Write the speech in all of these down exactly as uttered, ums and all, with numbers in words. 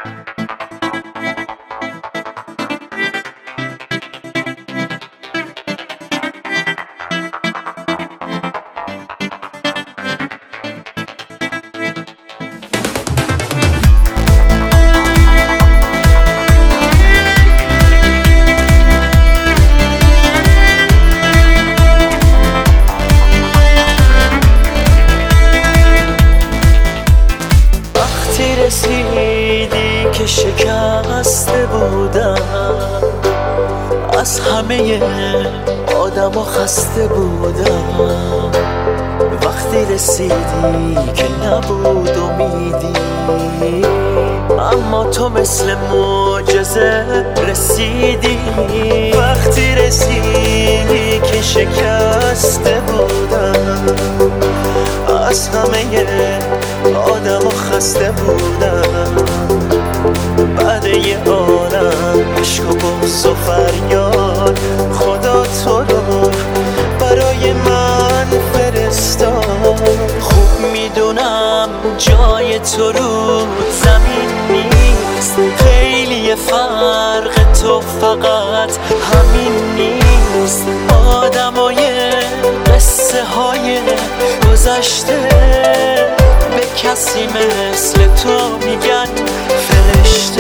رسیدی که شکسته بودم، از همه آدم ها خسته بودم. وقتی رسیدی که نبود امیدی، اما تو مثل معجزه رسیدی. وقتی رسیدی که شکسته بودم، از همه آدم ها خسته بودم. بعد یه عالم عشق و بغض و فریاد، خدا تو رو برای من فرستاد. خوب میدونم جای تو رو زمین نیست، خیلی فرق تو فقط همین نیست. آدمای قصه های گذشته به کسی مثل تو میگن فرشته.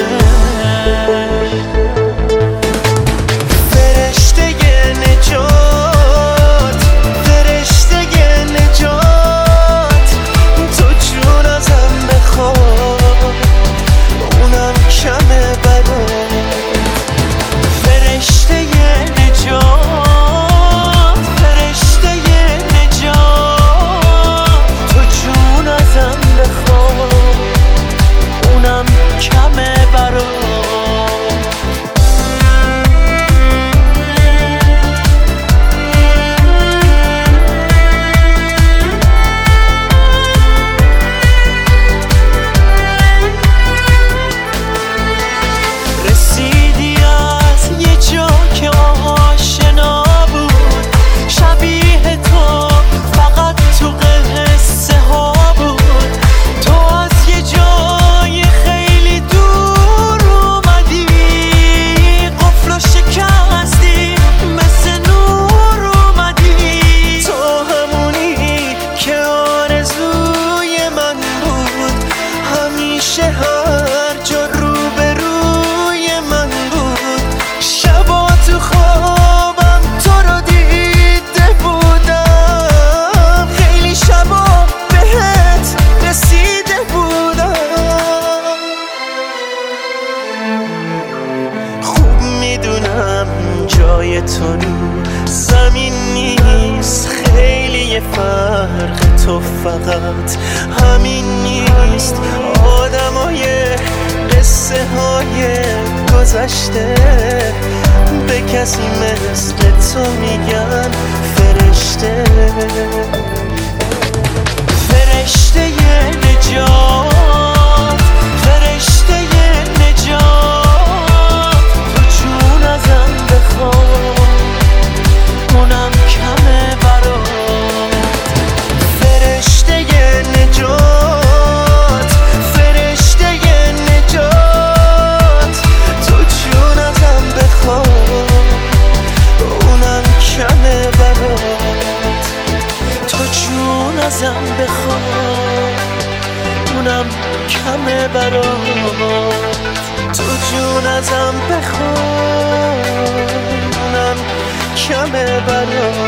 فرشته نجات، فرشته نجات، تو جون ازم بخواد اونم کمه برات. فرشته نجات، فرشته نجات، تو جون ازم بخواد اونم کمه برات. هر جا روبروی من بود، شبا تو خوابم تو رو دیده بودم، خیلی شبا بهت رسیده بودم. خوب میدونم جای تو رو زمین نیست، خیلی فرق تو فقط همین نیست. آدمای قصه های گذشته به کسی مثل تو میگن فرشته. فرشته نجات، فرشته نجات، تو جون ازم بخواد اونم کمه برات. فرشته نجات، فرشته نجات، تو جون ازم بخواد اونم کمه برات. تو جون ازم بخواد اونم کمه برات. تو جون ازم بخواد اونم کمه برات.